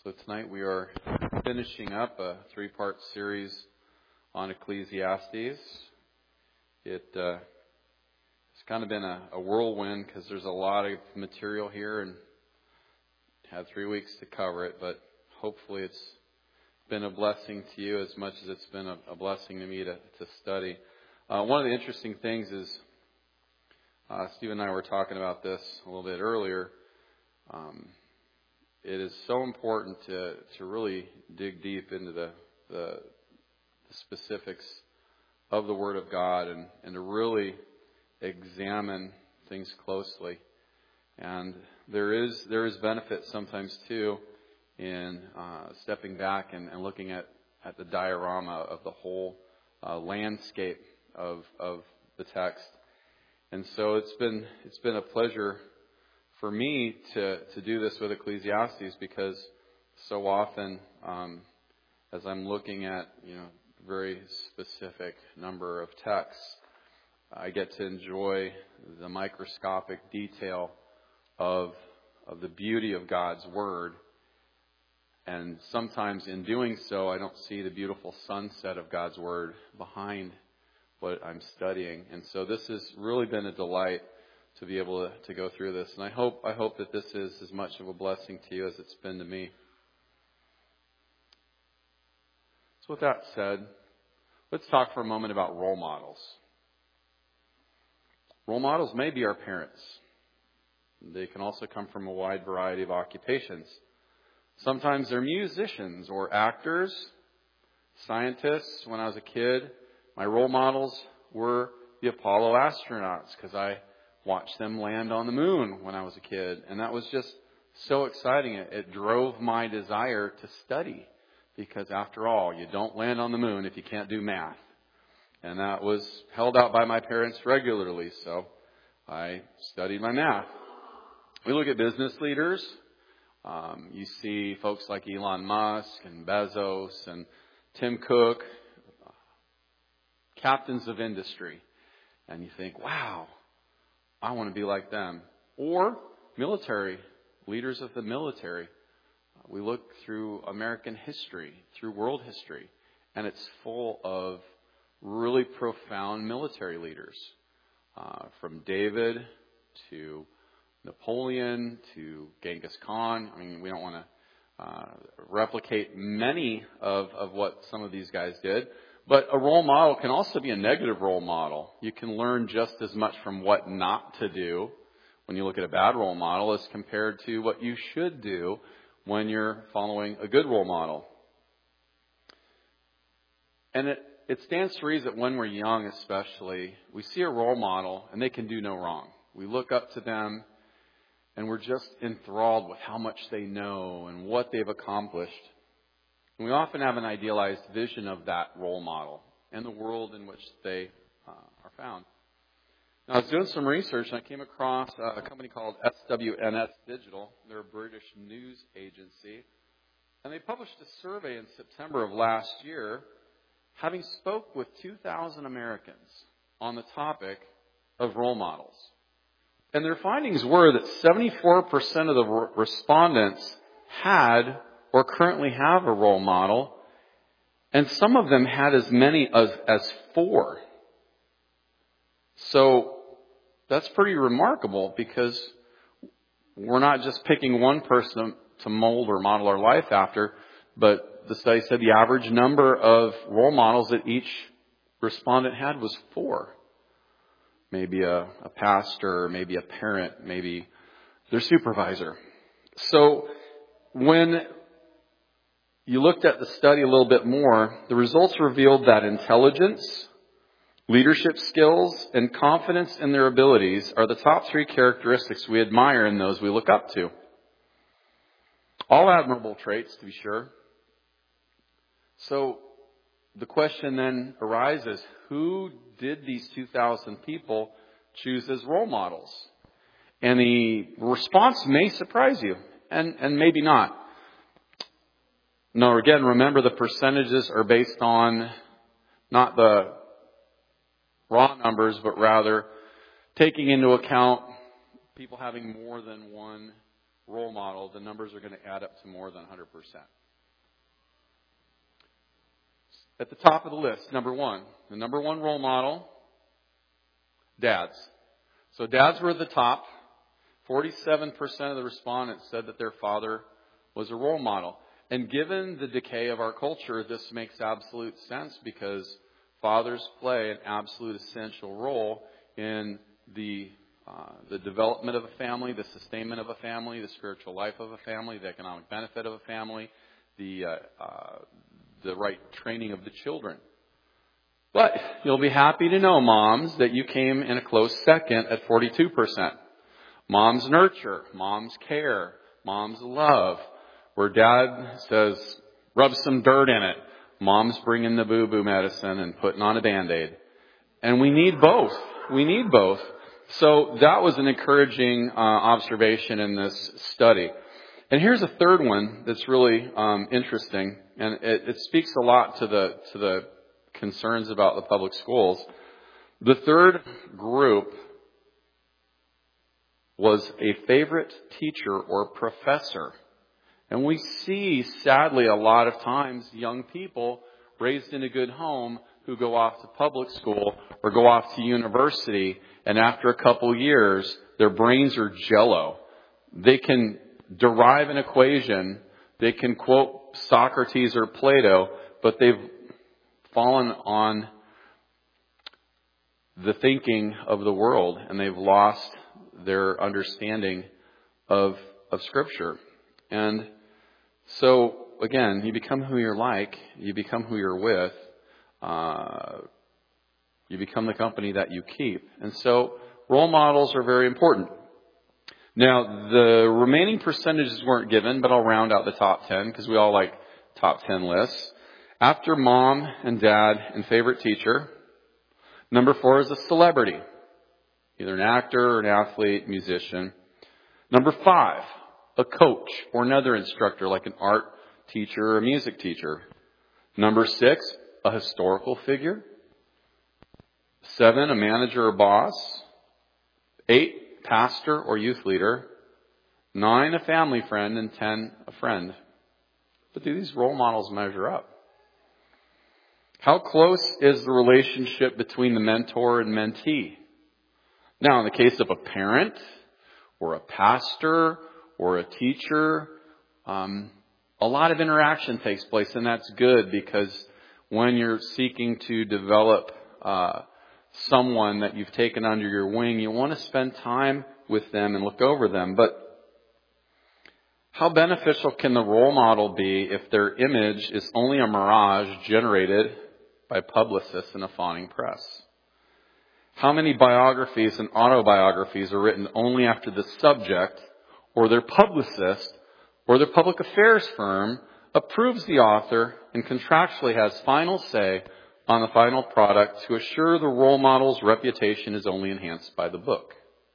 So tonight we are finishing up a three-part series on Ecclesiastes. It's kind of been a whirlwind because there's a lot of material here and had 3 weeks to cover it, but hopefully it's been a blessing to you as much as it's been a blessing to me to study. One of the interesting things is, Steve and I were talking about this a little bit earlier. It is so important to really dig deep into the specifics of the Word of God and to really examine things closely. And there is benefit sometimes too in stepping back and looking at the diorama of the whole landscape of the text. And so it's been a pleasure for me to do this with Ecclesiastes, because so often as I'm looking at very specific number of texts, I get to enjoy the microscopic detail of the beauty of God's Word. And sometimes in doing so, I don't see the beautiful sunset of God's Word behind what I'm studying. And so this has really been a delight to be able to go through this. And I hope that this is as much of a blessing to you as it's been to me. So with that said, let's talk for a moment about role models. Role models may be our parents. They can also come from a wide variety of occupations. Sometimes they're musicians or actors, scientists. When I was a kid, my role models were the Apollo astronauts, because I watched them land on the moon when I was a kid. And that was just so exciting. It drove my desire to study, because after all, you don't land on the moon if you can't do math. And that was held out by my parents regularly, so I studied my math. We look at business leaders. You see folks like Elon Musk and Bezos and Tim Cook, captains of industry. And you think, wow, I want to be like them. Or military, leaders of the military. We look through American history, through world history, and it's full of really profound military leaders. From David to Napoleon to Genghis Khan. I mean, we don't want to replicate many of what some of these guys did. But a role model can also be a negative role model. You can learn just as much from what not to do when you look at a bad role model as compared to what you should do when you're following a good role model. And it stands to reason that when we're young especially, we see a role model and they can do no wrong. We look up to them and we're just enthralled with how much they know and what they've accomplished. And we often have an idealized vision of that role model and the world in which they are found. Now, I was doing some research and I came across a company called SWNS Digital. They're a British news agency. And they published a survey in September of last year, having spoke with 2,000 Americans on the topic of role models. And their findings were that 74% of the respondents had or currently have a role model, and some of them had as many as 4. So that's pretty remarkable, because we're not just picking one person to mold or model our life after, but the study said the average number of role models that each respondent had was 4. Maybe a pastor, maybe a parent, maybe their supervisor. So when you looked at the study a little bit more, the results revealed that intelligence, leadership skills, and confidence in their abilities are the top 3 characteristics we admire in those we look up to. All admirable traits, to be sure. So the question then arises, who did these 2,000 people choose as role models? And the response may surprise you, and maybe not. No, again, remember the percentages are based on not the raw numbers, but rather taking into account people having more than one role model, the numbers are going to add up to more than 100%. At the top of the list, number one, the number one role model, dads. So dads were at the top. 47% of the respondents said that their father was a role model. And given the decay of our culture, this makes absolute sense because fathers play an absolute essential role in the development of a family, the sustainment of a family, the spiritual life of a family, the economic benefit of a family, the right training of the children. But you'll be happy to know, moms, that you came in a close second at 42%. Mom's nurture, mom's care, mom's love. Where dad says, rub some dirt in it, mom's bringing the boo-boo medicine and putting on a Band-Aid. And we need both. We need both. So that was an encouraging observation in this study. And here's a third one that's really interesting, and it speaks a lot to the concerns about the public schools. The third group was a favorite teacher or professor. And we see, sadly, a lot of times young people raised in a good home who go off to public school or go off to university, and after a couple years, their brains are jello. They can derive an equation, they can quote Socrates or Plato, but they've fallen on the thinking of the world, and they've lost their understanding of Scripture. And so, again, you become who you're like, you become who you're with, you become the company that you keep. And so, role models are very important. Now, the remaining percentages weren't given, but I'll round out the top 10 because we all like top 10 lists. After mom and dad and favorite teacher, number 4 is a celebrity, either an actor or an athlete, musician. Number 5, a coach or another instructor like an art teacher or a music teacher. Number 6, a historical figure. 7, a manager or boss. 8, pastor or youth leader. 9, a family friend. And 10, a friend. But do these role models measure up? How close is the relationship between the mentor and mentee? Now, in the case of a parent or a pastor or a teacher, a lot of interaction takes place, and that's good because when you're seeking to develop someone that you've taken under your wing, you want to spend time with them and look over them. But how beneficial can the role model be if their image is only a mirage generated by publicists in a fawning press? How many biographies and autobiographies are written only after the subject or their publicist or their public affairs firm approves the author and contractually has final say on the final product to assure the role model's reputation is only enhanced by the book?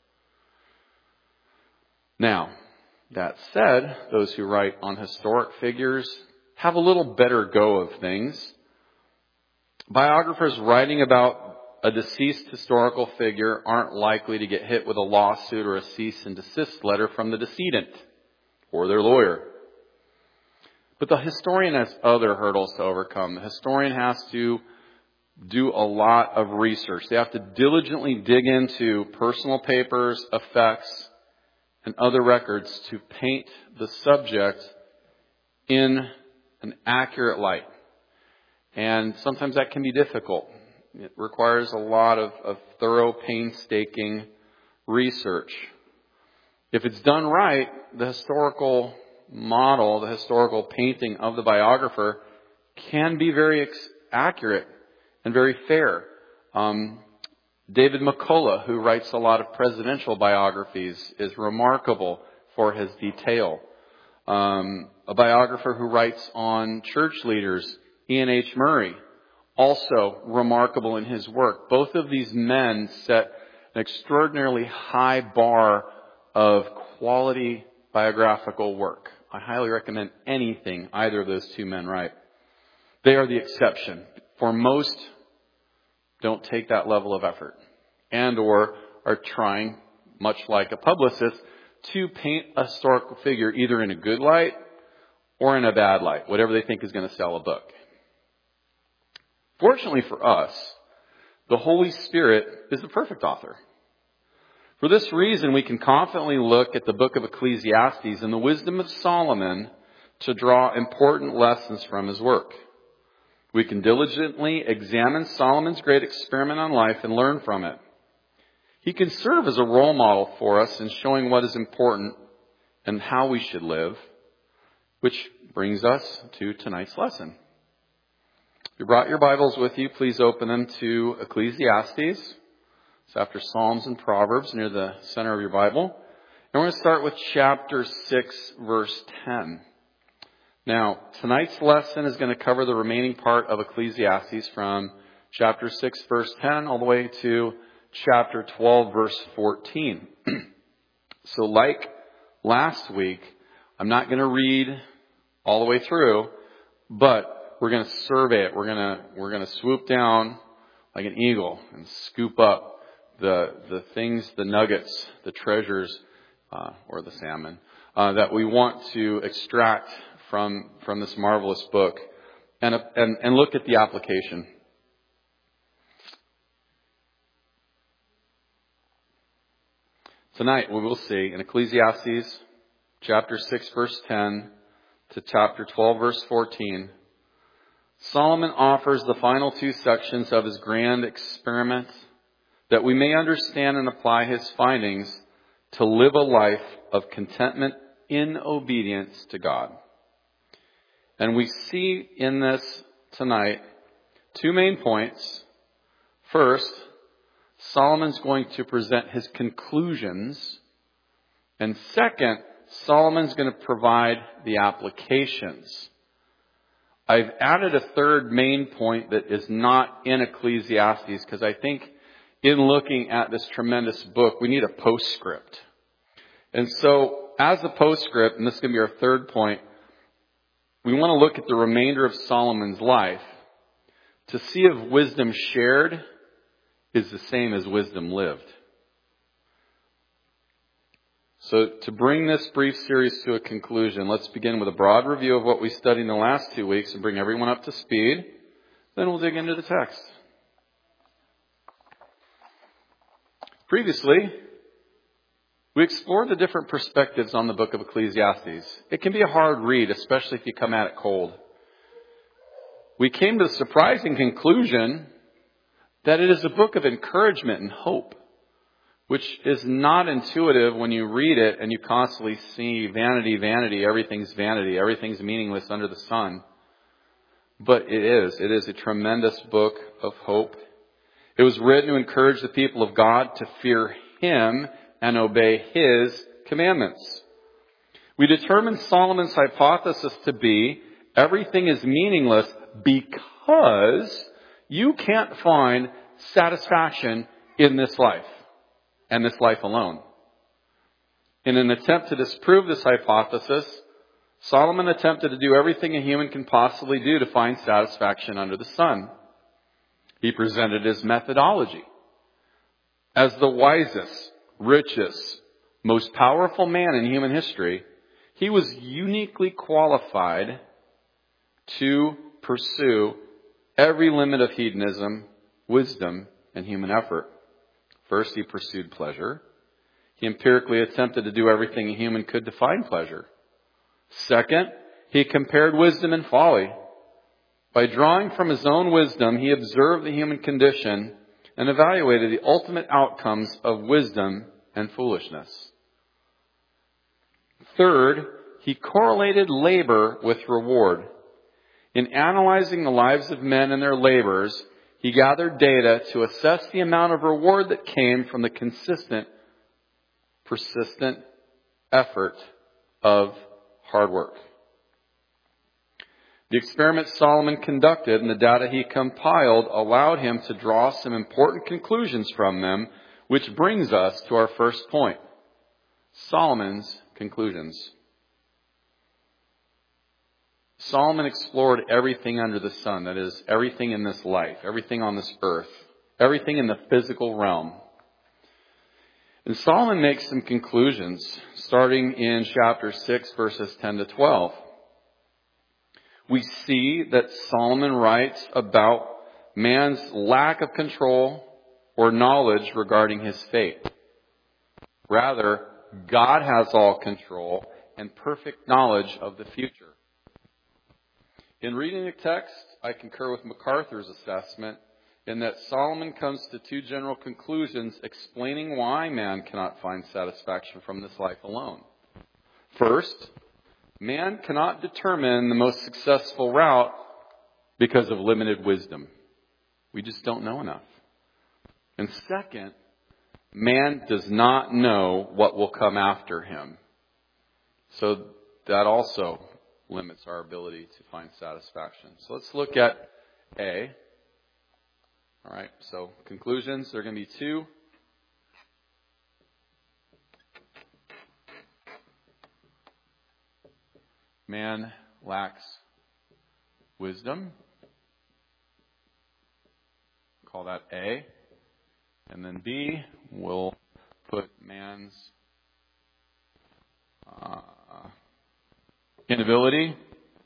Now, that said, those who write on historic figures have a little better go of things. Biographers writing about a deceased historical figure aren't likely to get hit with a lawsuit or a cease and desist letter from the decedent or their lawyer. But the historian has other hurdles to overcome. The historian has to do a lot of research. They have to diligently dig into personal papers, effects, and other records to paint the subject in an accurate light. And sometimes that can be difficult. It requires a lot of thorough, painstaking research. If it's done right, the historical model, the historical painting of the biographer can be very accurate and very fair. David McCullough, who writes a lot of presidential biographies, is remarkable for his detail. A biographer who writes on church leaders, Ian H. Murray, also remarkable in his work. Both of these men set an extraordinarily high bar of quality biographical work. I highly recommend anything either of those two men write. They are the exception. For most, don't take that level of effort and or are trying, much like a publicist, to paint a historical figure either in a good light or in a bad light, whatever they think is going to sell a book. Fortunately for us, the Holy Spirit is the perfect author. For this reason, we can confidently look at the book of Ecclesiastes and the wisdom of Solomon to draw important lessons from his work. We can diligently examine Solomon's great experiment on life and learn from it. He can serve as a role model for us in showing what is important and how we should live, which brings us to tonight's lesson. If you brought your Bibles with you, please open them to Ecclesiastes. It's after Psalms and Proverbs near the center of your Bible. And we're going to start with chapter 6, verse 10. Now, tonight's lesson is going to cover the remaining part of Ecclesiastes from chapter 6, verse 10, all the way to chapter 12, verse 14. So like last week, I'm not going to read all the way through, but we're going to survey it. We're going to swoop down like an eagle and scoop up the things, the nuggets, the treasures, or the salmon, that we want to extract from this marvelous book and look at the application. Tonight we will see in Ecclesiastes chapter 6 verse 10 to chapter 12 verse 14, Solomon offers the final two sections of his grand experiment that we may understand and apply his findings to live a life of contentment in obedience to God. And we see in this tonight two main points. First, Solomon's going to present his conclusions. And second, Solomon's going to provide the applications. I've added a third main point that is not in Ecclesiastes because I think in looking at this tremendous book, we need a postscript. And so as a postscript, and this is going to be our third point, we want to look at the remainder of Solomon's life to see if wisdom shared is the same as wisdom lived. So to bring this brief series to a conclusion, let's begin with a broad review of what we studied in the last 2 weeks and bring everyone up to speed. Then we'll dig into the text. Previously, we explored the different perspectives on the book of Ecclesiastes. It can be a hard read, especially if you come at it cold. We came to the surprising conclusion that it is a book of encouragement and hope, which is not intuitive when you read it and you constantly see vanity, vanity, everything's meaningless under the sun. But it is a tremendous book of hope. It was written to encourage the people of God to fear Him and obey His commandments. We determined Solomon's hypothesis to be everything is meaningless because you can't find satisfaction in this life and this life alone. In an attempt to disprove this hypothesis, Solomon attempted to do everything a human can possibly do to find satisfaction under the sun. He presented his methodology. As the wisest, richest, most powerful man in human history, he was uniquely qualified to pursue every limit of hedonism, wisdom, and human effort. First, he pursued pleasure. He empirically attempted to do everything a human could to find pleasure. Second, he compared wisdom and folly. By drawing from his own wisdom, he observed the human condition and evaluated the ultimate outcomes of wisdom and foolishness. Third, he correlated labor with reward. In analyzing the lives of men and their labors, he gathered data to assess the amount of reward that came from the consistent, persistent effort of hard work. The experiment Solomon conducted and the data he compiled allowed him to draw some important conclusions from them, which brings us to our first point. Solomon's conclusions. Solomon explored everything under the sun, that is, everything in this life, everything on this earth, everything in the physical realm. And Solomon makes some conclusions, starting in chapter 6, verses 10 to 12. We see that Solomon writes about man's lack of control or knowledge regarding his fate. Rather, God has all control and perfect knowledge of the future. In reading the text, I concur with MacArthur's assessment in that Solomon comes to two general conclusions explaining why man cannot find satisfaction from this life alone. First, man cannot determine the most successful route because of limited wisdom. We just don't know enough. And second, man does not know what will come after him. So that also limits our ability to find satisfaction. So let's look at A. All right, so conclusions, there are going to be two. Man lacks wisdom. Call that A. And then B, we'll put man's inability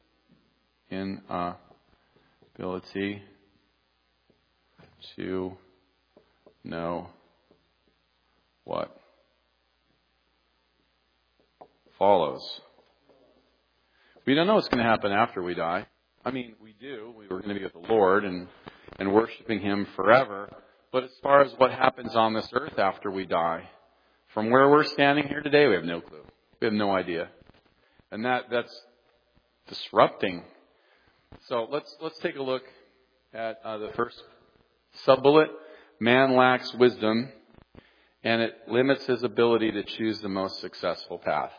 to know what follows. We don't know what's going to happen after we die. I mean, we do. We were going to be with the Lord and worshiping Him forever. But as far as what happens on this earth after we die, from where we're standing here today, we have no clue. We have no idea. And that's disrupting. So let's take a look at the first sub-bullet. Man lacks wisdom, and it limits his ability to choose the most successful path.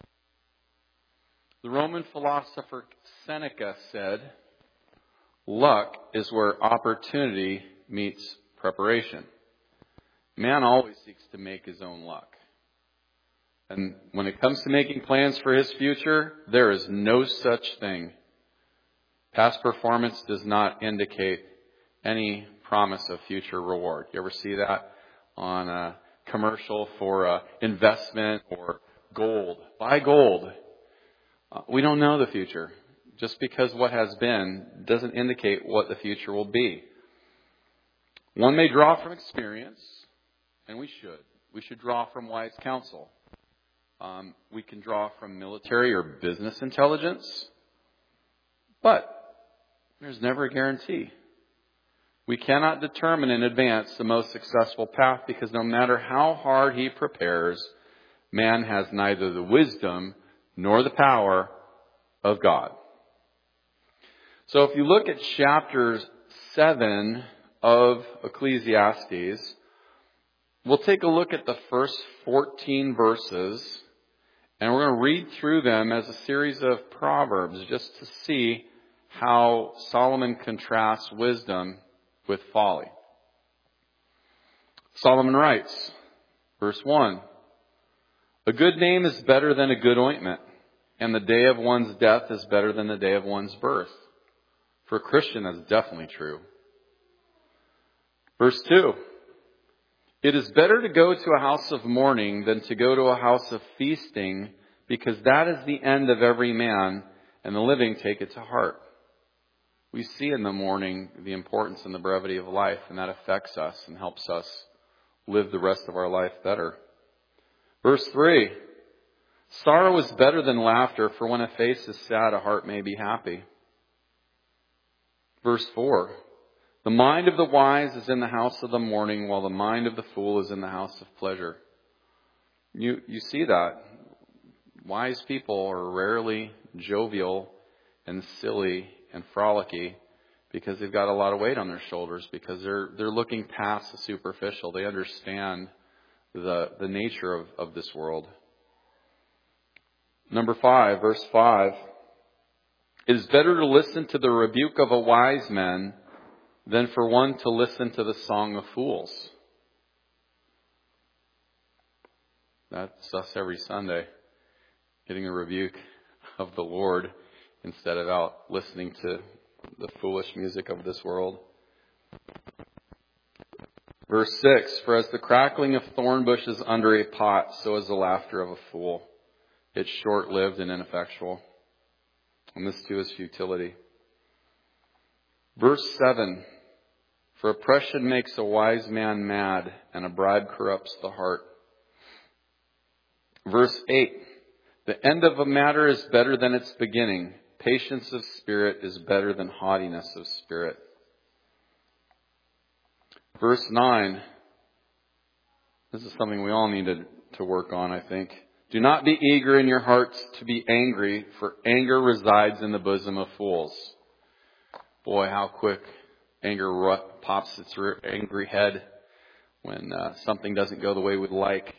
The Roman philosopher Seneca said, "Luck is where opportunity meets preparation." Man always seeks to make his own luck. And when it comes to making plans for his future, there is no such thing. Past performance does not indicate any promise of future reward. You ever see that on a commercial for investment or gold? Buy gold. We don't know the future. Just because what has been doesn't indicate what the future will be. One may draw from experience, and we should. We should draw from wise counsel. We can draw from military or business intelligence, but there's never a guarantee. We cannot determine in advance the most successful path because no matter how hard he prepares, man has neither the wisdom nor the power of God. So if you look at chapter 7 of Ecclesiastes, we'll take a look at the first 14 verses, and we're going to read through them as a series of proverbs just to see how Solomon contrasts wisdom with folly. Solomon writes, verse 1, "A good name is better than a good ointment, and the day of one's death is better than the day of one's birth." For a Christian, that's definitely true. Verse 2, "It is better to go to a house of mourning than to go to a house of feasting, because that is the end of every man, and the living take it to heart." We see in the mourning the importance and the brevity of life, and that affects us and helps us live the rest of our life better. Verse 3, "Sorrow is better than laughter, for when a face is sad, a heart may be happy." Verse 4, "The mind of the wise is in the house of the mourning, while the mind of the fool is in the house of pleasure." You see that. Wise people are rarely jovial and silly and frolicky because they've got a lot of weight on their shoulders, because they're looking past the superficial. They understand the nature of this world. Number 5, verse 5, "It is better to listen to the rebuke of a wise man than for one to listen to the song of fools." That's us every Sunday, getting a rebuke of the Lord instead of out listening to the foolish music of this world. Verse 6, for as the crackling of thorn bushes under a pot, so is the laughter of a fool. It's short-lived and ineffectual. And this too is futility. Verse 7, for oppression makes a wise man mad, and a bribe corrupts the heart. Verse 8, the end of a matter is better than its beginning. Patience of spirit is better than haughtiness of spirit. Verse 9, this is something we all need to work on, I think. Do not be eager in your hearts to be angry, for anger resides in the bosom of fools. Boy, how quick anger pops its angry head when something doesn't go the way we'd like.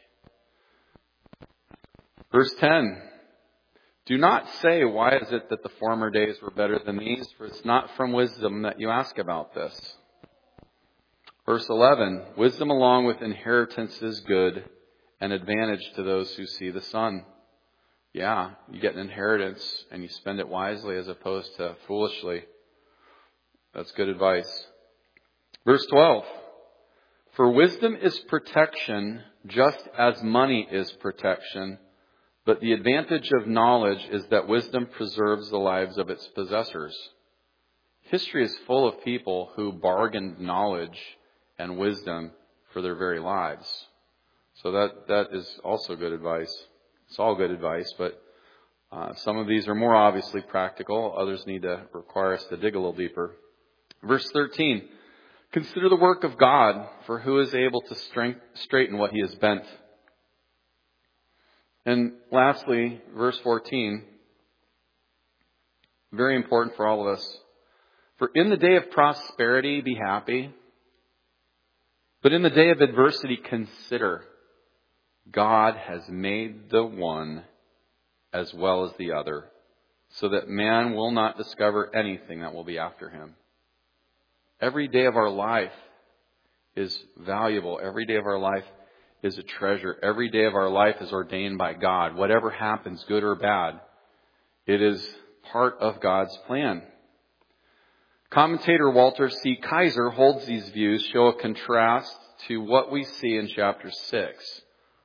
Verse 10, do not say, why is it that the former days were better than these? For it's not from wisdom that you ask about this. Verse 11, wisdom along with inheritance is good, an advantage to those who see the sun. Yeah, you get an inheritance and you spend it wisely as opposed to foolishly. That's good advice. Verse 12, for wisdom is protection just as money is protection, but the advantage of knowledge is that wisdom preserves the lives of its possessors. History is full of people who bargained knowledge and wisdom for their very lives. So that is also good advice. It's all good advice, but some of these are more obviously practical. Others need to require us to dig a little deeper. Verse 13, consider the work of God, for who is able to straighten what he has bent? And lastly, verse 14, very important for all of us. For in the day of prosperity, be happy. But in the day of adversity, consider God has made the one as well as the other, so that man will not discover anything that will be after him. Every day of our life is valuable. Every day of our life is a treasure. Every day of our life is ordained by God. Whatever happens, good or bad, it is part of God's plan. Commentator Walter C. Kaiser holds these views show a contrast to what we see in chapter 6.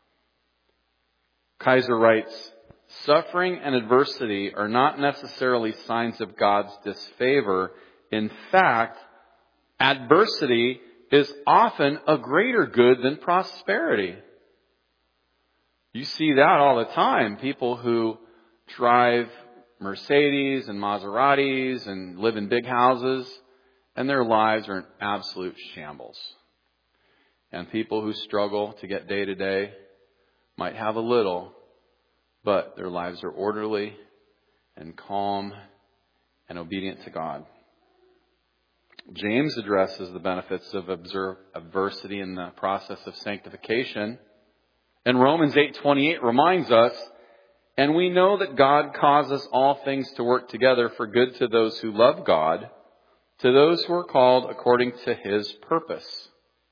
Kaiser writes, suffering and adversity are not necessarily signs of God's disfavor. In fact, adversity is often a greater good than prosperity. You see that all the time. People who drive Mercedes and Maseratis and live in big houses, and their lives are in absolute shambles. And people who struggle to get day to day might have a little, but their lives are orderly and calm and obedient to God. James addresses the benefits of adversity in the process of sanctification. And Romans 8:28 reminds us, and we know that God causes all things to work together for good to those who love God, to those who are called according to his purpose.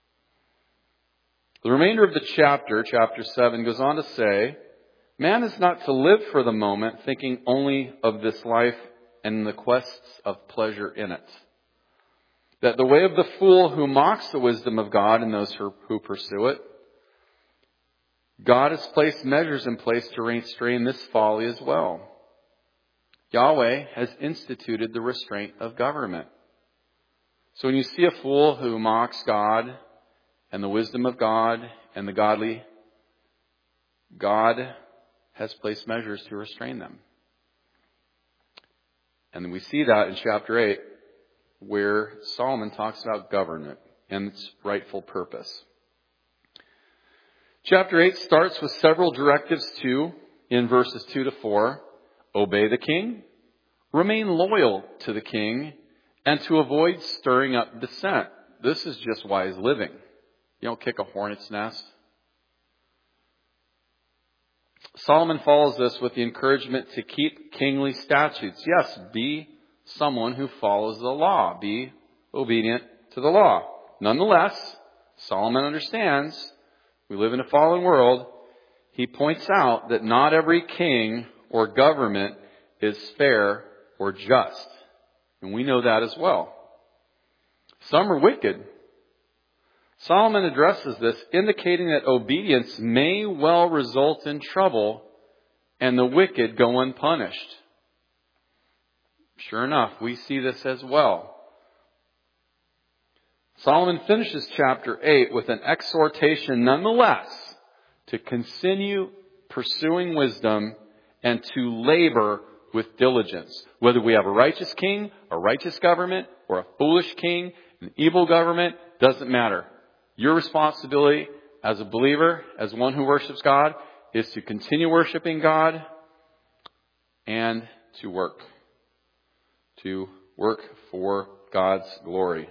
The remainder of the chapter 7, goes on to say, man is not to live for the moment, thinking only of this life and the quests of pleasure in it. That the way of the fool who mocks the wisdom of God and those who pursue it, God has placed measures in place to restrain this folly as well. Yahweh has instituted the restraint of government. So when you see a fool who mocks God and the wisdom of God and the godly, God has placed measures to restrain them. And we see that in chapter 8, where Solomon talks about government and its rightful purpose. Chapter 8 starts with several directives too, in verses 2 to 4. Obey the king, remain loyal to the king, and to avoid stirring up dissent. This is just wise living. You don't kick a hornet's nest. Solomon follows this with the encouragement to keep kingly statutes. Yes, be someone who follows the law. Be obedient to the law. Nonetheless, Solomon understands we live in a fallen world. He points out that not every king or government is fair or just. And we know that as well. Some are wicked. Solomon addresses this, indicating that obedience may well result in trouble and the wicked go unpunished. Sure enough, we see this as well. Solomon finishes chapter 8 with an exhortation nonetheless to continue pursuing wisdom and to labor with diligence. Whether we have a righteous king, a righteous government, or a foolish king, an evil government, doesn't matter. Your responsibility as a believer, as one who worships God, is to continue worshiping God and to work. To work for God's glory.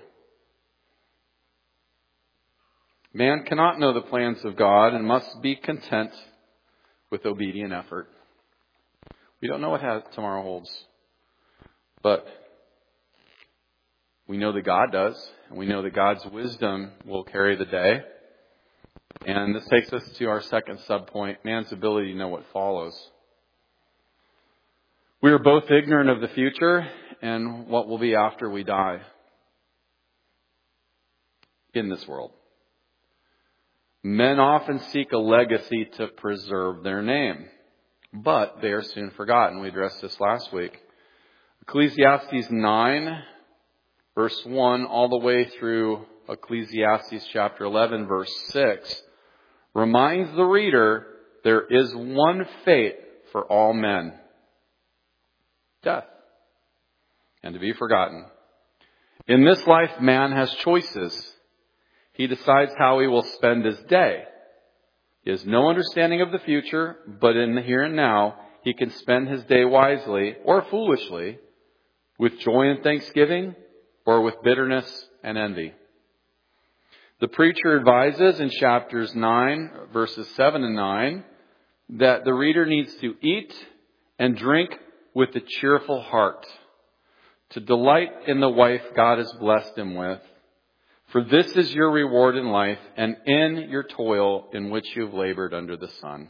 Man cannot know the plans of God and must be content with obedient effort. We don't know what tomorrow holds. But we know that God does. And we know that God's wisdom will carry the day. And this takes us to our second subpoint, man's ability to know what follows. We are both ignorant of the future and what will be after we die in this world. Men often seek a legacy to preserve their name, but they are soon forgotten. We addressed this last week. Ecclesiastes 9, verse 1, all the way through Ecclesiastes chapter 11, verse 6, reminds the reader there is one fate for all men. Death. And to be forgotten. In this life, man has choices. He decides how he will spend his day. He has no understanding of the future, but in the here and now, he can spend his day wisely or foolishly, with joy and thanksgiving, or with bitterness and envy. The preacher advises in chapters 9, verses 7 and 9, that the reader needs to eat and drink with a cheerful heart, to delight in the wife God has blessed him with. For this is your reward in life and in your toil in which you have labored under the sun.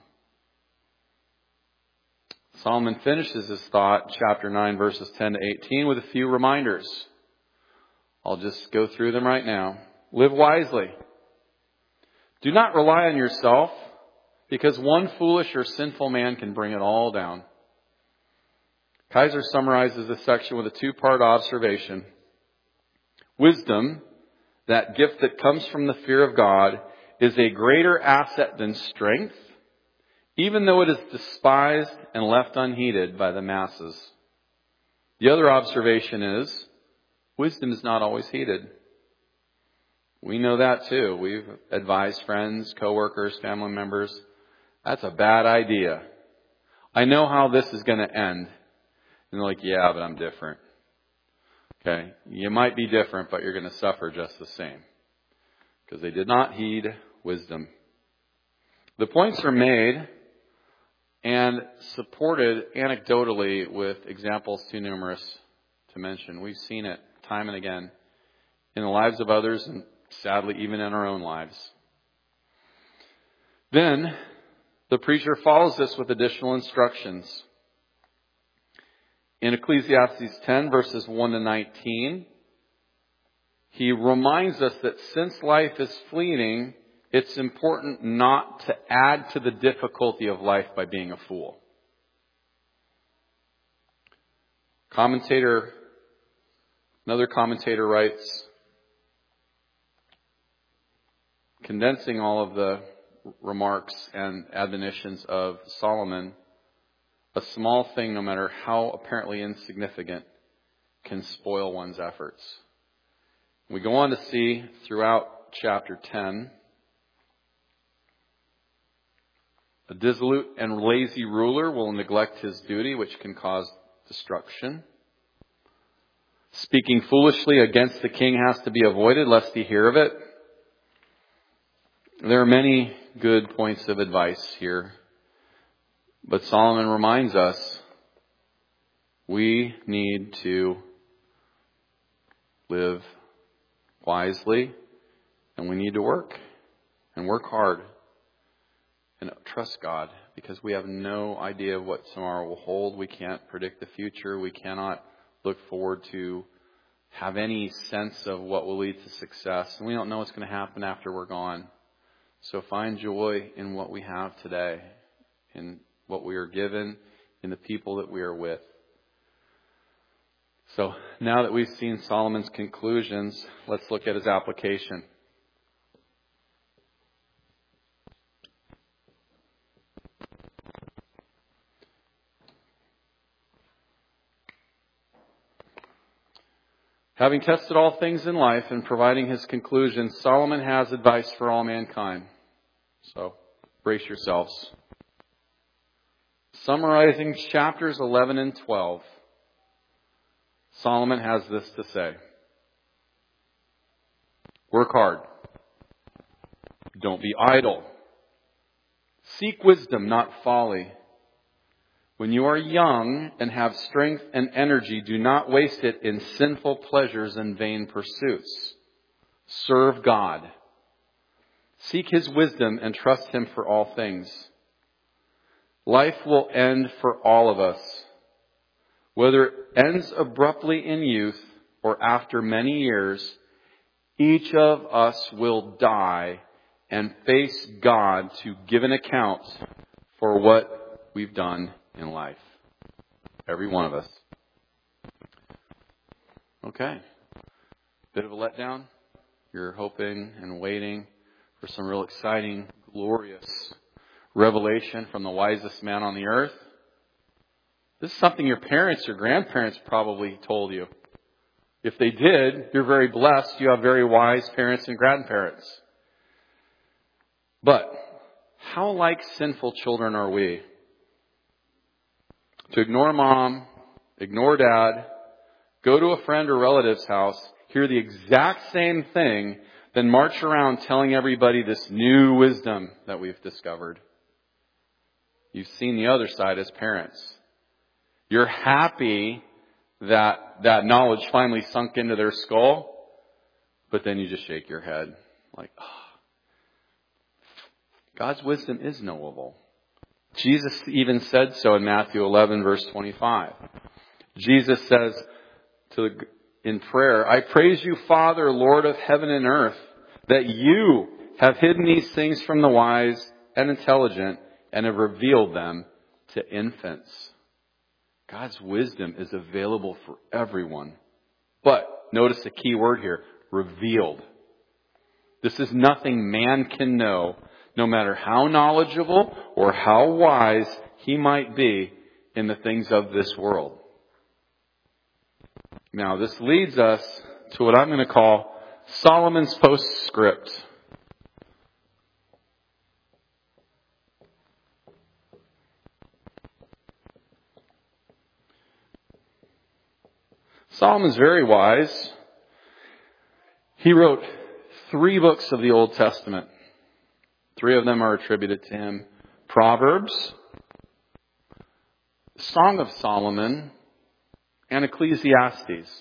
Solomon finishes his thought, chapter 9, verses 10 to 18, with a few reminders. I'll just go through them right now. Live wisely. Do not rely on yourself, because one foolish or sinful man can bring it all down. Kaiser summarizes this section with a two-part observation. Wisdom, that gift that comes from the fear of God, is a greater asset than strength, even though it is despised and left unheeded by the masses. The other observation is, wisdom is not always heeded. We know that too. We've advised friends, coworkers, family members, that's a bad idea. I know how this is going to end. And they're like, yeah, but I'm different. Okay, you might be different, but you're going to suffer just the same. Because they did not heed wisdom. The points are made and supported anecdotally with examples too numerous to mention. We've seen it time and again in the lives of others and sadly even in our own lives. Then the preacher follows this with additional instructions. In Ecclesiastes 10, verses 1 to 19, he reminds us that since life is fleeting, it's important not to add to the difficulty of life by being a fool. Another commentator writes, condensing all of the remarks and admonitions of Solomon, a small thing, no matter how apparently insignificant, can spoil one's efforts. We go on to see throughout chapter 10, a dissolute and lazy ruler will neglect his duty, which can cause destruction. Speaking foolishly against the king has to be avoided, lest he hear of it. There are many good points of advice here. But Solomon reminds us we need to live wisely and we need to work and work hard and trust God, because we have no idea what tomorrow will hold. We can't predict the future. We cannot look forward to have any sense of what will lead to success. And we don't know what's going to happen after we're gone. So find joy in what we have today, in what we are given, in the people that we are with. So now that we've seen Solomon's conclusions, let's look at his application. Having tested all things in life and providing his conclusions, Solomon has advice for all mankind. So, brace yourselves. Summarizing chapters 11 and 12, Solomon has this to say. Work hard. Don't be idle. Seek wisdom, not folly. When you are young and have strength and energy, do not waste it in sinful pleasures and vain pursuits. Serve God. Seek His wisdom and trust Him for all things. Life will end for all of us. Whether it ends abruptly in youth or after many years, each of us will die and face God to give an account for what we've done in life. Every one of us. Okay. Bit of a letdown. You're hoping and waiting for some real exciting, glorious revelation from the wisest man on the earth. This is something your parents or grandparents probably told you. If they did, you're very blessed. You have very wise parents and grandparents. But how like sinful children are we? To ignore mom, ignore dad, go to a friend or relative's house, hear the exact same thing, then march around telling everybody this new wisdom that we've discovered. You've seen the other side as parents. You're happy that that knowledge finally sunk into their skull, but then you just shake your head like, God's wisdom is knowable. Jesus even said so in Matthew 11, verse 25. Jesus says in prayer, I praise you, Father, Lord of heaven and earth, that you have hidden these things from the wise and intelligent and have revealed them to infants. God's wisdom is available for everyone. But notice the key word here, revealed. This is nothing man can know, no matter how knowledgeable or how wise he might be in the things of this world. Now, this leads us to what I'm going to call Solomon's postscript. Solomon's very wise. He wrote 3 books of the Old Testament. 3 of them are attributed to him. Proverbs, Song of Solomon, and Ecclesiastes.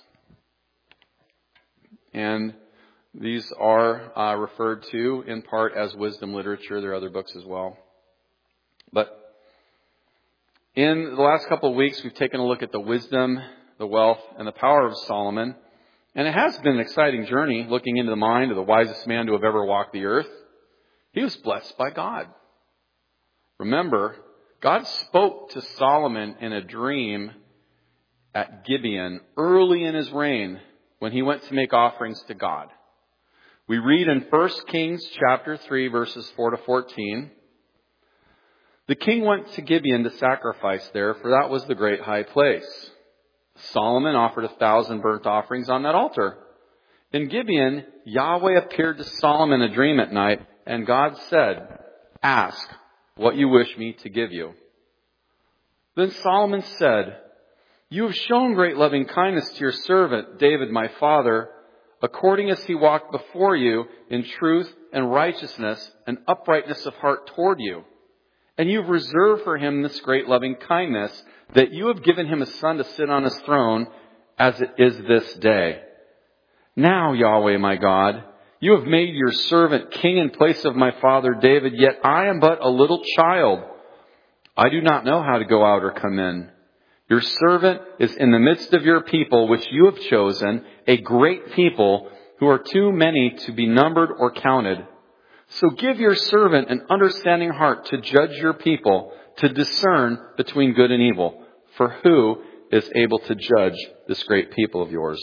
And these are referred to in part as wisdom literature. There are other books as well. But in the last couple of weeks, we've taken a look at the wisdom, the wealth, and the power of Solomon. And it has been an exciting journey looking into the mind of the wisest man to have ever walked the earth. He was blessed by God. Remember, God spoke to Solomon in a dream at Gibeon early in his reign when he went to make offerings to God. We read in 1 Kings chapter 3, verses 4 to 14. The king went to Gibeon to sacrifice there, for that was the great high place. Solomon offered 1,000 burnt offerings on that altar. In Gibeon, Yahweh appeared to Solomon in a dream at night, and God said, ask what you wish me to give you. Then Solomon said, you have shown great loving kindness to your servant, David, my father, according as he walked before you in truth and righteousness and uprightness of heart toward you. And you have reserved for him this great loving kindness, that you have given him a son to sit on his throne, as it is this day. Now, Yahweh, my God, you have made your servant king in place of my father David, yet I am but a little child. I do not know how to go out or come in. Your servant is in the midst of your people, which you have chosen, a great people who are too many to be numbered or counted. So give your servant an understanding heart to judge your people, to discern between good and evil. For who is able to judge this great people of yours?"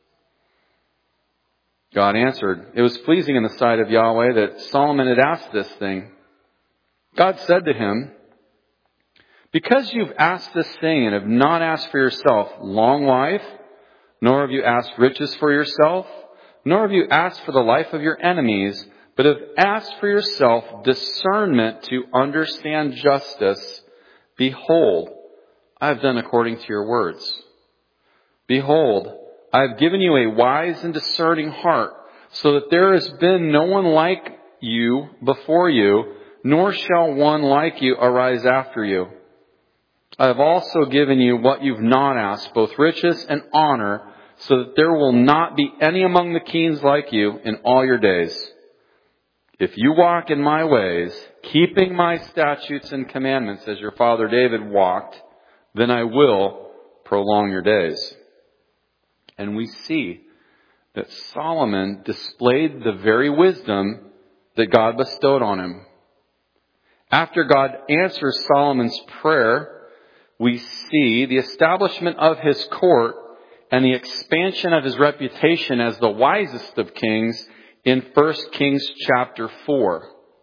God answered, "It was pleasing in the sight of Yahweh that Solomon had asked this thing." God said to him, "Because you've asked this thing and have not asked for yourself long life, nor have you asked riches for yourself, nor have you asked for the life of your enemies, but have asked for yourself discernment to understand justice, behold, I have done according to your words. Behold, I have given you a wise and discerning heart, so that there has been no one like you before you, nor shall one like you arise after you. I have also given you what you've not asked, both riches and honor, so that there will not be any among the kings like you in all your days. If you walk in my ways, keeping my statutes and commandments as your father David walked, then I will prolong your days." And we see that Solomon displayed the very wisdom that God bestowed on him. After God answers Solomon's prayer, we see the establishment of his court and the expansion of his reputation as the wisest of kings in 1 Kings chapter 4.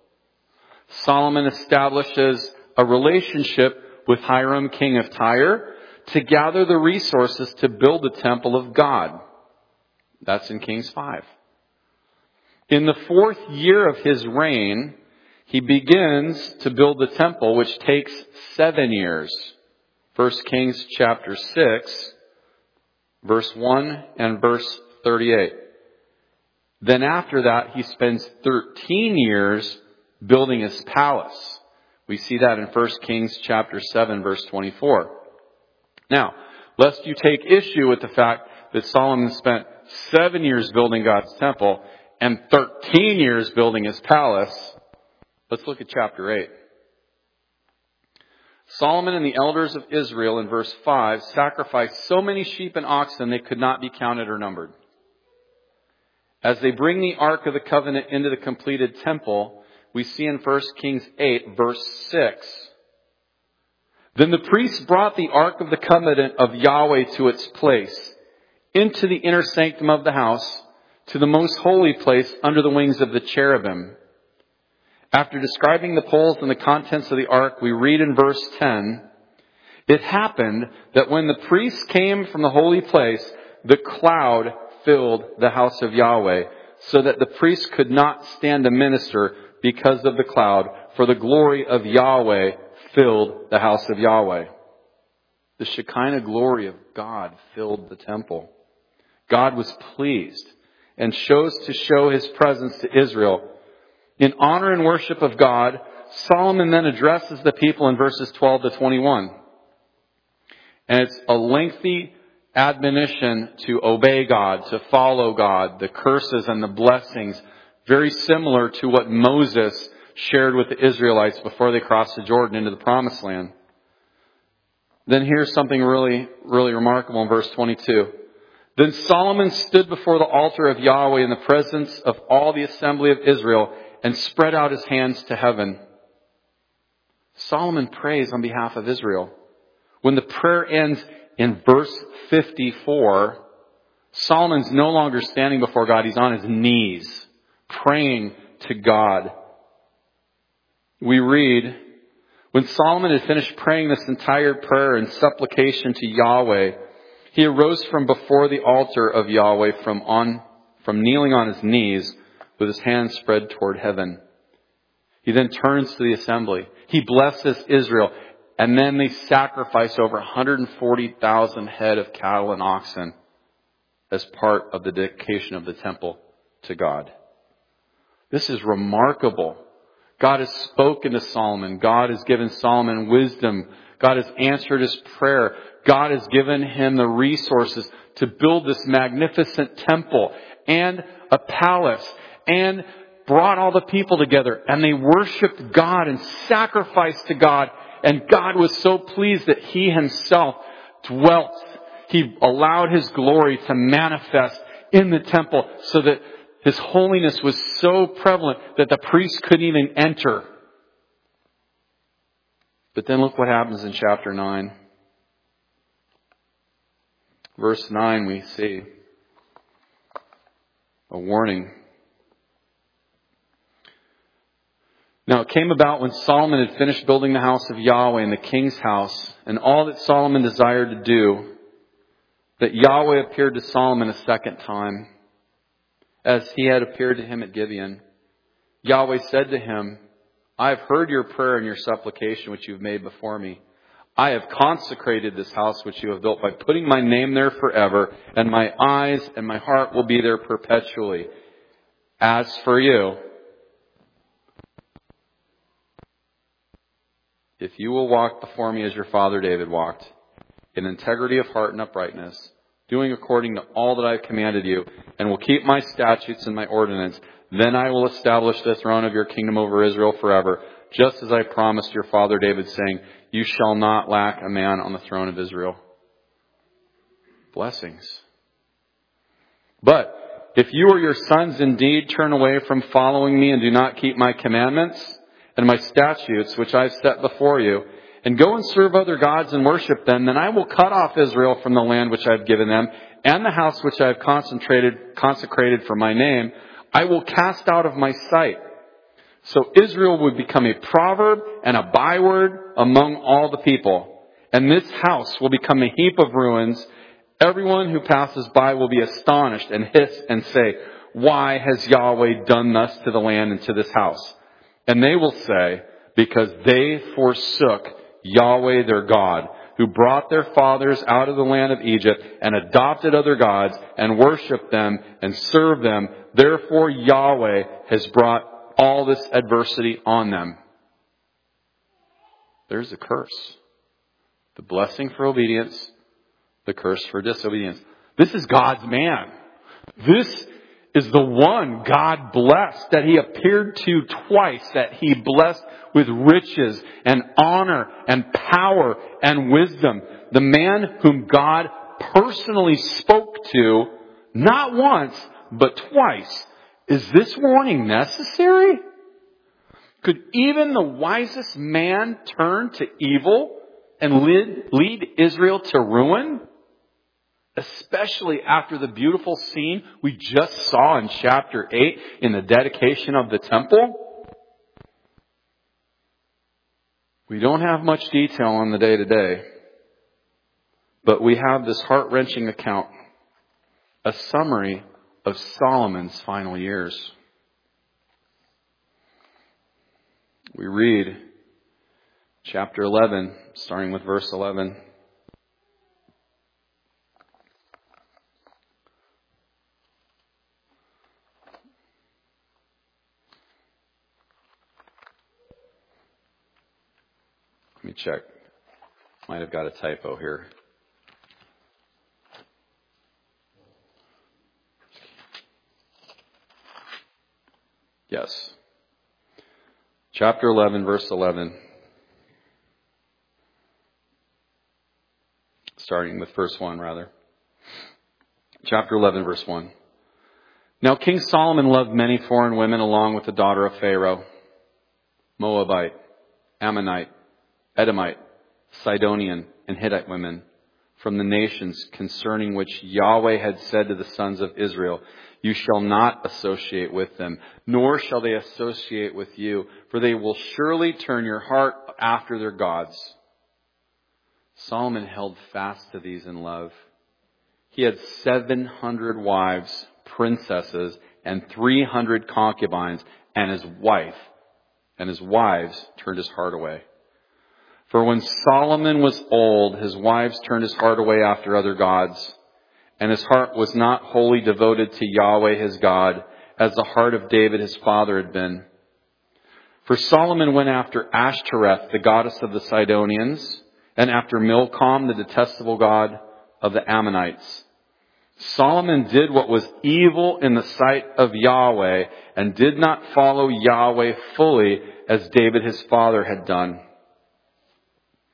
Solomon establishes a relationship with Hiram, king of Tyre, to gather the resources to build the temple of God. That's in Kings 5. In the 4th year of his reign, he begins to build the temple, which takes 7 years. 1 Kings chapter 6, verse 1 and verse 38. Then after that, he spends 13 years building his palace. We see that in 1 Kings chapter 7, verse 24. Now, lest you take issue with the fact that Solomon spent 7 years building God's temple and 13 years building his palace, let's look at chapter 8. Solomon and the elders of Israel, in verse 5, sacrificed so many sheep and oxen they could not be counted or numbered. As they bring the Ark of the Covenant into the completed temple, we see in 1 Kings 8, verse 6, "Then the priests brought the Ark of the Covenant of Yahweh to its place, into the inner sanctum of the house, to the most holy place under the wings of the cherubim." After describing the poles and the contents of the ark, we read in verse 10, "It happened that when the priests came from the holy place, the cloud filled the house of Yahweh, so that the priests could not stand to minister because of the cloud, for the glory of Yahweh filled the house of Yahweh." The Shekinah glory of God filled the temple. God was pleased and chose to show his presence to Israel. In honor and worship of God, Solomon then addresses the people in verses 12 to 21. And it's a lengthy admonition to obey God, to follow God, the curses and the blessings, very similar to what Moses shared with the Israelites before they crossed the Jordan into the Promised Land. Then here's something really, really remarkable in verse 22. "Then Solomon stood before the altar of Yahweh in the presence of all the assembly of Israel and spread out his hands to heaven." Solomon prays on behalf of Israel. When the prayer ends in verse 54, Solomon's no longer standing before God. He's on his knees, praying to God. We read, "When Solomon had finished praying this entire prayer and supplication to Yahweh, he arose from before the altar of Yahweh from kneeling on his knees with his hands spread toward heaven. He then turns to the assembly. He blesses Israel, and then they sacrifice over 140,000 head of cattle and oxen as part of the dedication of the temple to God." This is remarkable. God has spoken to Solomon. God has given Solomon wisdom. God has answered his prayer. God has given him the resources to build this magnificent temple and a palace, and brought all the people together, and they worshiped God and sacrificed to God. And God was so pleased that he himself dwelt. He allowed His glory to manifest in the temple so that His holiness was so prevalent that the priest couldn't even enter. But then look what happens in chapter 9. Verse 9 we see a warning. Now it came about when Solomon had finished building the house of Yahweh and the king's house, and all that Solomon desired to do, that Yahweh appeared to Solomon a second time, as He had appeared to him at Gibeon. Yahweh said to him, I have heard your prayer and your supplication which you have made before me. I have consecrated this house which you have built by putting my name there forever, and my eyes and my heart will be there perpetually. As for you, if you will walk before me as your father David walked, in integrity of heart and uprightness, doing according to all that I have commanded you, and will keep my statutes and my ordinance, then I will establish the throne of your kingdom over Israel forever, just as I promised your father David, saying, you shall not lack a man on the throne of Israel. Blessings. But if you or your sons indeed turn away from following me and do not keep my commandments and my statutes, which I have set before you, and go and serve other gods and worship them, then I will cut off Israel from the land which I have given them, and the house which I have consecrated for my name, I will cast out of my sight. So Israel would become a proverb and a byword among all the people. And this house will become a heap of ruins. Everyone who passes by will be astonished and hiss and say, why has Yahweh done thus to the land and to this house? And they will say, because they forsook Yahweh their God, who brought their fathers out of the land of Egypt and adopted other gods and worshipped them and served them. Therefore Yahweh has brought all this adversity on them. There's a curse. The blessing for obedience, the curse for disobedience. This is God's man. This is the one God blessed, that He appeared to twice, that He blessed with riches and honor and power and wisdom. The man whom God personally spoke to, not once, but twice. Is this warning necessary? Could even the wisest man turn to evil and lead Israel to ruin? Especially after the beautiful scene we just saw in chapter 8 in the dedication of the temple. We don't have much detail on the day-to-day, but we have this heart-wrenching account, a summary of Solomon's final years. We read chapter 11, starting with verse 11. Let me check. Might have got a typo here. Yes. Chapter 11, verse 11. Starting with verse 1, rather. Chapter 11, verse 1. Now King Solomon loved many foreign women along with the daughter of Pharaoh, Moabite, Ammonite, Edomite, Sidonian, and Hittite women from the nations concerning which Yahweh had said to the sons of Israel, you shall not associate with them, nor shall they associate with you, for they will surely turn your heart after their gods. Solomon held fast to these in love. He had 700 wives, princesses, and 300 concubines, and his wives turned his heart away. For when Solomon was old, his wives turned his heart away after other gods, and his heart was not wholly devoted to Yahweh his God, as the heart of David his father had been. For Solomon went after Ashtoreth, the goddess of the Sidonians, and after Milcom, the detestable god of the Ammonites. Solomon did what was evil in the sight of Yahweh, and did not follow Yahweh fully as David his father had done.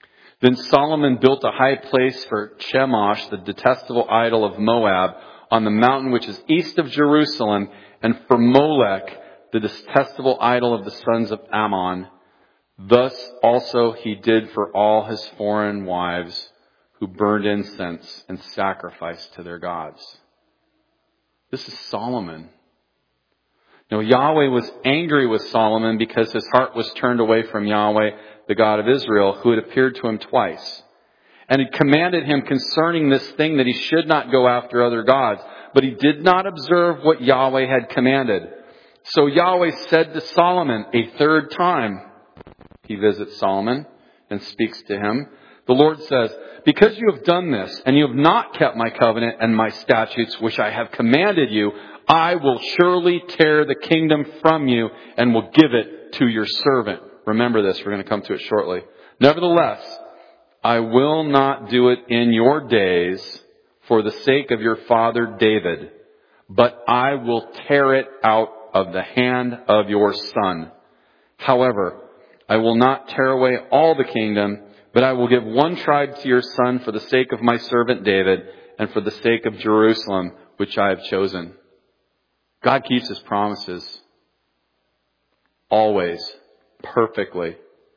Then Solomon built a high place for Chemosh, the detestable idol of Moab, on the mountain which is east of Jerusalem, and for Molech, the detestable idol of the sons of Ammon. Thus also he did for all his foreign wives who burned incense and sacrificed to their gods. This is Solomon. Now Yahweh was angry with Solomon because his heart was turned away from Yahweh, the God of Israel, who had appeared to him twice, and had commanded him concerning this thing that he should not go after other gods. But he did not observe what Yahweh had commanded. So Yahweh said to Solomon a third time, he visits Solomon and speaks to him. The Lord says, because you have done this, and you have not kept my covenant and my statutes, which I have commanded you, I will surely tear the kingdom from you and will give it to your servant. Remember this, we're going to come to it shortly. Nevertheless, I will not do it in your days for the sake of your father David, but I will tear it out of the hand of your son. However, I will not tear away all the kingdom, but I will give one tribe to your son for the sake of my servant David and for the sake of Jerusalem, which I have chosen. God keeps his promises always, perfectly.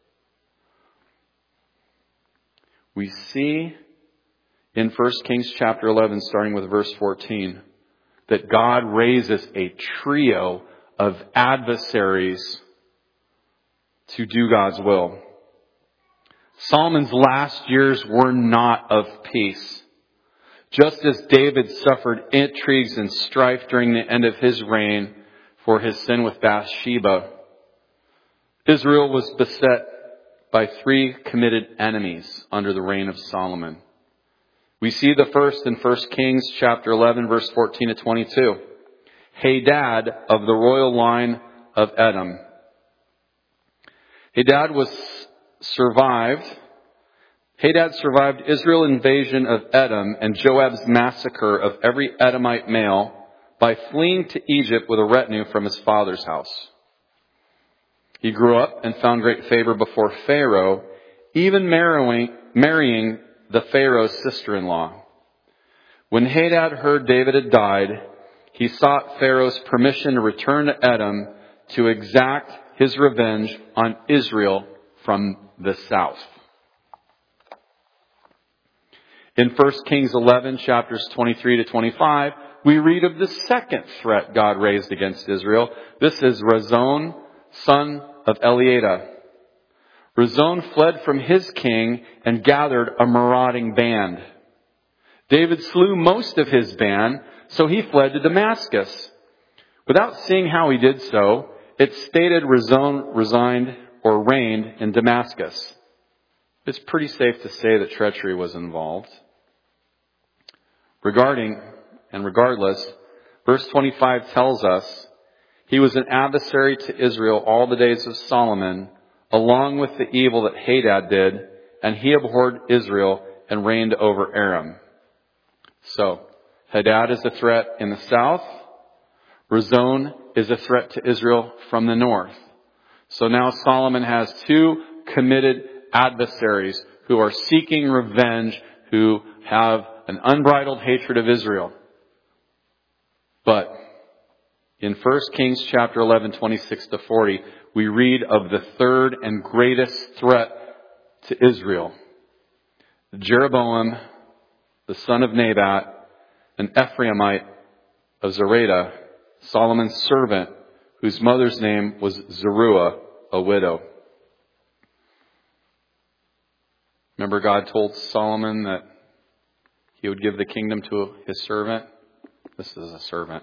We see in 1 Kings chapter 11, starting with verse 14, that God raises a trio of adversaries to do God's will. Solomon's last years were not of peace. Just as David suffered intrigues and strife during the end of his reign for his sin with Bathsheba, Israel was beset by three committed enemies under the reign of Solomon. We see the first in 1 Kings chapter 11, verse 14 to 22. Hadad of the royal line of Edom. Hadad survived Israel's invasion of Edom and Joab's massacre of every Edomite male by fleeing to Egypt with a retinue from his father's house. He grew up and found great favor before Pharaoh, even marrying the Pharaoh's sister-in-law. When Hadad heard David had died, he sought Pharaoh's permission to return to Edom to exact his revenge on Israel from the south. In 1 Kings 11, chapters 23 to 25, we read of the second threat God raised against Israel. This is Rezon, son of Eliada. Rezon fled from his king and gathered a marauding band. David slew most of his band, so he fled to Damascus. Without seeing how he did so, it stated Rezon reigned in Damascus. It's pretty safe to say that treachery was involved. Regardless, verse 25 tells us he was an adversary to Israel all the days of Solomon, along with the evil that Hadad did, and he abhorred Israel and reigned over Aram. So, Hadad is a threat in the south. Rezon is a threat to Israel from the north. So now Solomon has two committed adversaries who are seeking revenge, who have an unbridled hatred of Israel. But in 1 Kings chapter 11, 26 to 40, we read of the third and greatest threat to Israel. Jeroboam, the son of Nebat, an Ephraimite of Zereda, Solomon's servant, whose mother's name was Zeruiah, a widow. Remember, God told Solomon that he would give the kingdom to his servant? This is a servant.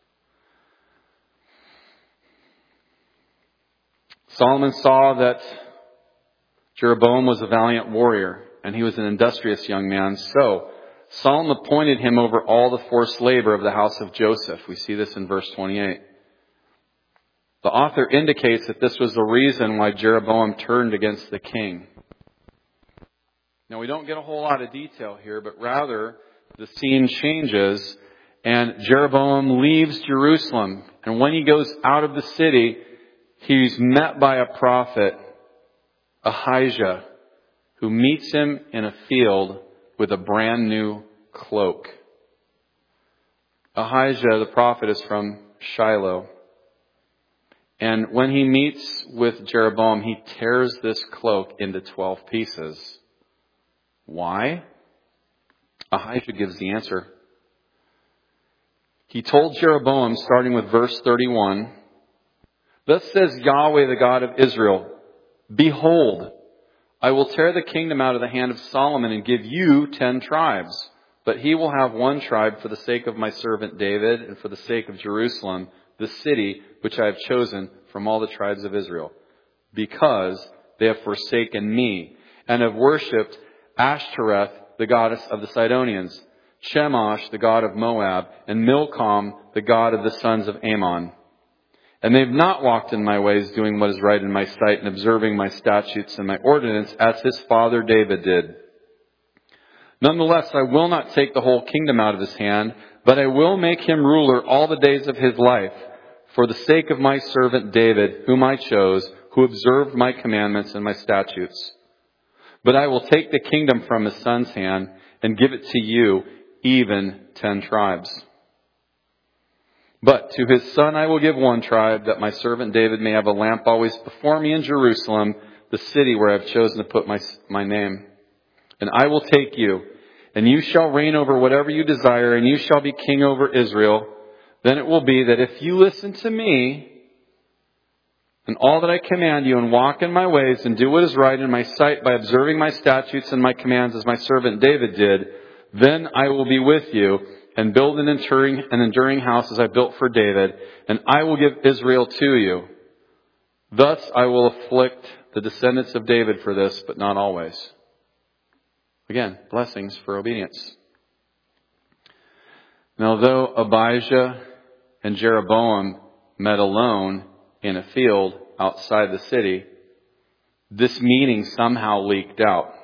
Solomon saw that Jeroboam was a valiant warrior, and he was an industrious young man. So Solomon appointed him over all the forced labor of the house of Joseph. We see this in verse 28. The author indicates that this was the reason why Jeroboam turned against the king. Now, we don't get a whole lot of detail here, but rather the scene changes and Jeroboam leaves Jerusalem. And when he goes out of the city, he's met by a prophet, Ahijah, who meets him in a field with a brand new cloak. Ahijah, the prophet, is from Shiloh. And when he meets with Jeroboam, he tears this cloak into 12 pieces. Why? Ahijah gives the answer. He told Jeroboam, starting with verse 31, "Thus says Yahweh, the God of Israel, Behold, I will tear the kingdom out of the hand of Solomon and give you 10 tribes. But he will have 1 tribe for the sake of my servant David and for the sake of Jerusalem, the city which I have chosen from all the tribes of Israel, because they have forsaken me and have worshipped Ashtoreth, the goddess of the Sidonians, Chemosh, the god of Moab, and Milcom, the god of the sons of Ammon. And they have not walked in my ways, doing what is right in my sight and observing my statutes and my ordinance, as his father David did. Nonetheless, I will not take the whole kingdom out of his hand, but I will make him ruler all the days of his life, for the sake of my servant David, whom I chose, who observed my commandments and my statutes. But I will take the kingdom from his son's hand and give it to you, even 10 tribes. But to his son I will give 1 tribe, that my servant David may have a lamp always before me in Jerusalem, the city where I have chosen to put my name. And I will take you, and you shall reign over whatever you desire, and you shall be king over Israel. Then it will be that if you listen to me, and all that I command you, and walk in my ways, and do what is right in my sight by observing my statutes and my commands as my servant David did, then I will be with you, and build an enduring house as I built for David, and I will give Israel to you. Thus I will afflict the descendants of David for this, but not always." Again, blessings for obedience. Now, though Abijah and Jeroboam met alone in a field outside the city, this meeting somehow leaked out.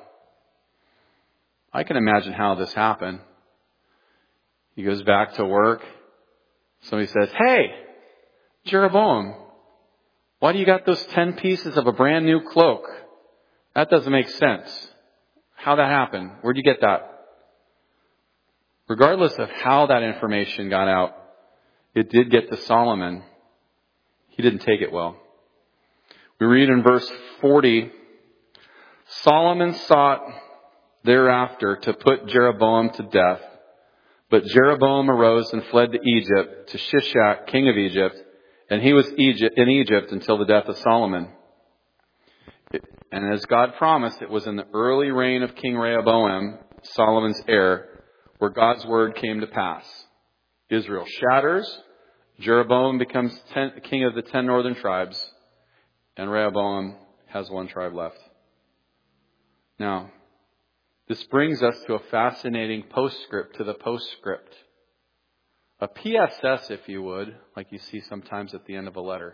I can imagine how this happened. He goes back to work. Somebody says, "Hey, Jeroboam, why do you got those 10 pieces of a brand new cloak? That doesn't make sense. How'd that happen? Where'd you get that?" Regardless of how that information got out, it did get to Solomon. He didn't take it well. We read in verse 40, "Solomon sought thereafter to put Jeroboam to death. But Jeroboam arose and fled to Egypt, to Shishak, king of Egypt, and he was in Egypt until the death of Solomon." And as God promised, it was in the early reign of King Rehoboam, Solomon's heir, where God's word came to pass. Israel shatters, Jeroboam becomes king of the 10 northern tribes, and Rehoboam has 1 tribe left. Now, this brings us to a fascinating postscript to the postscript. A PSS, if you would, like you see sometimes at the end of a letter.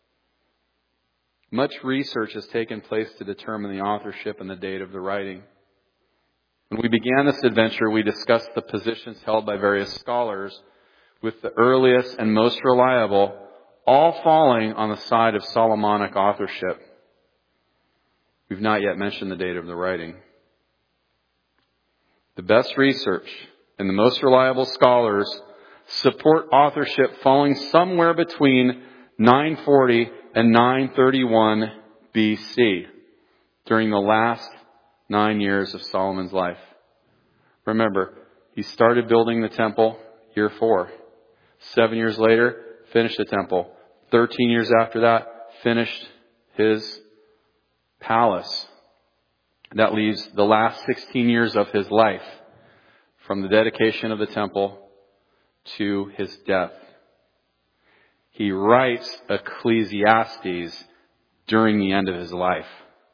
Much research has taken place to determine the authorship and the date of the writing. When we began this adventure, we discussed the positions held by various scholars, with the earliest and most reliable all falling on the side of Solomonic authorship. We've not yet mentioned the date of the writing. The best research and the most reliable scholars support authorship falling somewhere between 940 and 931 BC, during the last 9 years of Solomon's life. Remember, he started building the temple year 4. 7 years later, finished the temple. 13 years after that, finished his palace. That leaves the last 16 years of his life, from the dedication of the temple to his death. He writes Ecclesiastes during the end of his life.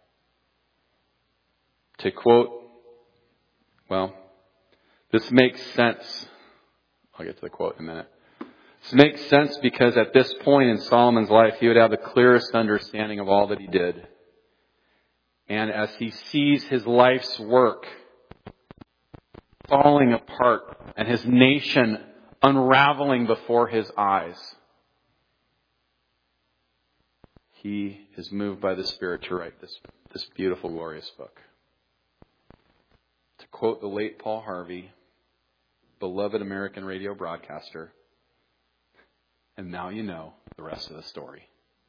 To quote, well, this makes sense. I'll get to the quote in a minute. This makes sense because at this point in Solomon's life, he would have the clearest understanding of all that he did. And as he sees his life's work falling apart and his nation unraveling before his eyes, he is moved by the Spirit to write this beautiful, glorious book. quote the late Paul Harvey, beloved American radio broadcaster, and now you know the rest of the story.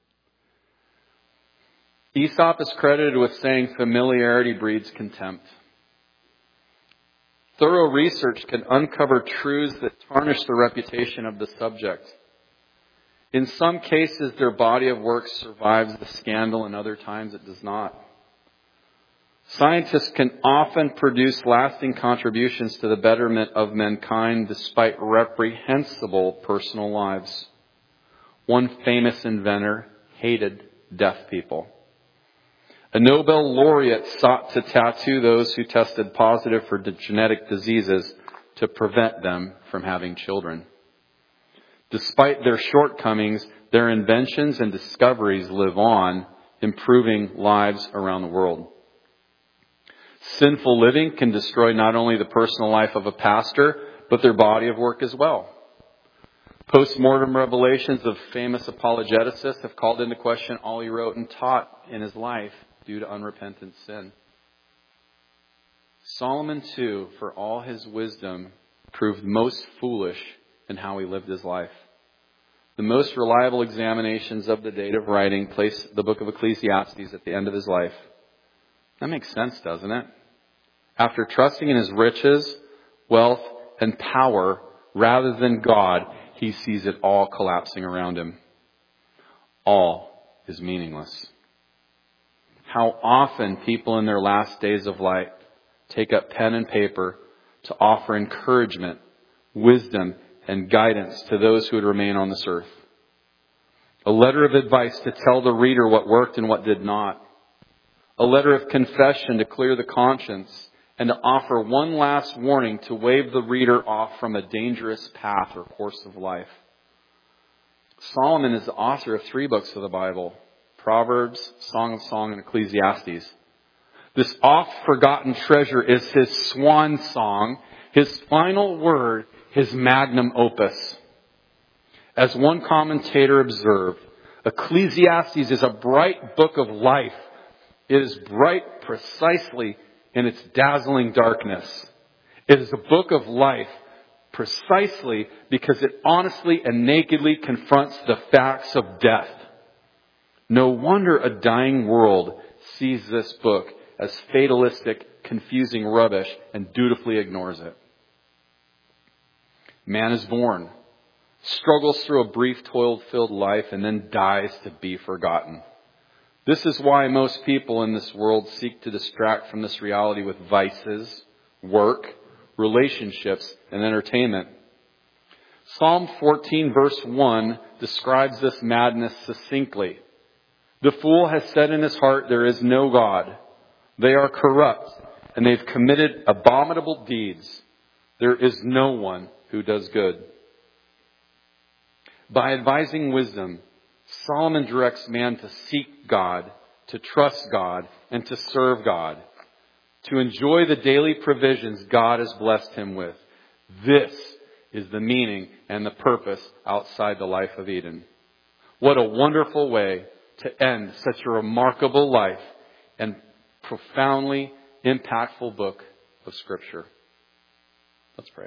Aesop is credited with saying familiarity breeds contempt. Thorough research can uncover truths that tarnish the reputation of the subject. In some cases, their body of work survives the scandal, and other times it does not. Scientists can often produce lasting contributions to the betterment of mankind despite reprehensible personal lives. One famous inventor hated deaf people. A Nobel laureate sought to tattoo those who tested positive for genetic diseases to prevent them from having children. Despite their shortcomings, their inventions and discoveries live on, improving lives around the world. Sinful living can destroy not only the personal life of a pastor, but their body of work as well. Post-mortem revelations of famous apologeticists have called into question all he wrote and taught in his life due to unrepentant sin. Solomon, too, for all his wisdom, proved most foolish in how he lived his life. The most reliable examinations of the date of writing place the book of Ecclesiastes at the end of his life. That makes sense, doesn't it? After trusting in his riches, wealth, and power rather than God, he sees it all collapsing around him. All is meaningless. How often people in their last days of life take up pen and paper to offer encouragement, wisdom, and guidance to those who would remain on this earth. A letter of advice to tell the reader what worked and what did not. A letter of confession to clear the conscience and to offer one last warning to wave the reader off from a dangerous path or course of life. Solomon is the author of 3 books of the Bible: Proverbs, Song of Song, and Ecclesiastes. This oft-forgotten treasure is his swan song, his final word, his magnum opus. As one commentator observed, Ecclesiastes is a bright book of life. It is bright precisely in its dazzling darkness. It is a book of life precisely because it honestly and nakedly confronts the facts of death. No wonder a dying world sees this book as fatalistic, confusing rubbish and dutifully ignores it. Man is born, struggles through a brief toil-filled life, and then dies to be forgotten. This is why most people in this world seek to distract from this reality with vices, work, relationships, and entertainment. Psalm 14 verse 1 describes this madness succinctly. The fool has said in his heart, there is no God. They are corrupt, and they've committed abominable deeds. There is no one who does good. By advising wisdom, Solomon directs man to seek God, to trust God, and to serve God, to enjoy the daily provisions God has blessed him with. This is the meaning and the purpose outside the life of Eden. What a wonderful way to end such a remarkable life and profoundly impactful book of Scripture. Let's pray.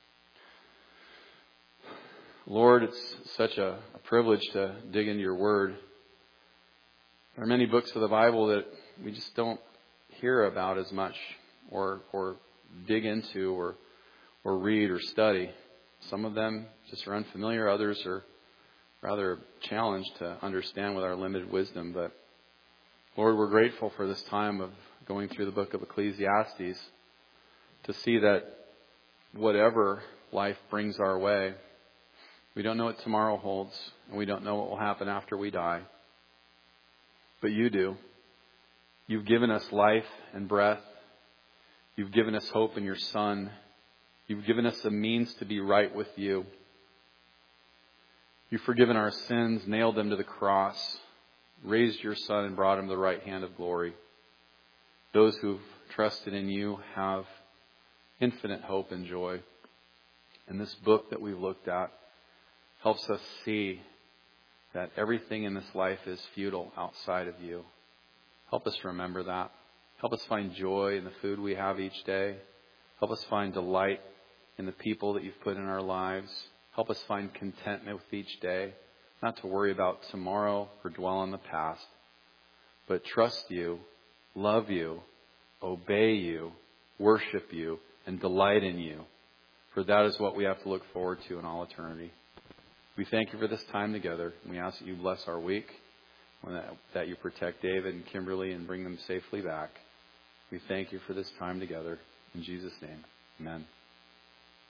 Lord, it's such a privilege to dig into your Word. There are many books of the Bible that we just don't hear about as much or dig into or read or study. Some of them just are unfamiliar. Others are rather challenged to understand with our limited wisdom. But Lord, we're grateful for this time of going through the book of Ecclesiastes to see that whatever life brings our way, we don't know what tomorrow holds, and we don't know what will happen after we die. But you do. You've given us life and breath. You've given us hope in your Son. You've given us a means to be right with you. You've forgiven our sins, nailed them to the cross, raised your Son and brought him to the right hand of glory. Those who've trusted in you have infinite hope and joy. And this book that we've looked at helps us see that everything in this life is futile outside of you. Help us remember that. Help us find joy in the food we have each day. Help us find delight in the people that you've put in our lives. Help us find contentment with each day, not to worry about tomorrow or dwell on the past, but trust you, love you, obey you, worship you, and delight in you. For that is what we have to look forward to in all eternity. We thank you for this time together. And we ask that you bless our week, that you protect David and Kimberly and bring them safely back. We thank you for this time together. In Jesus' name, amen.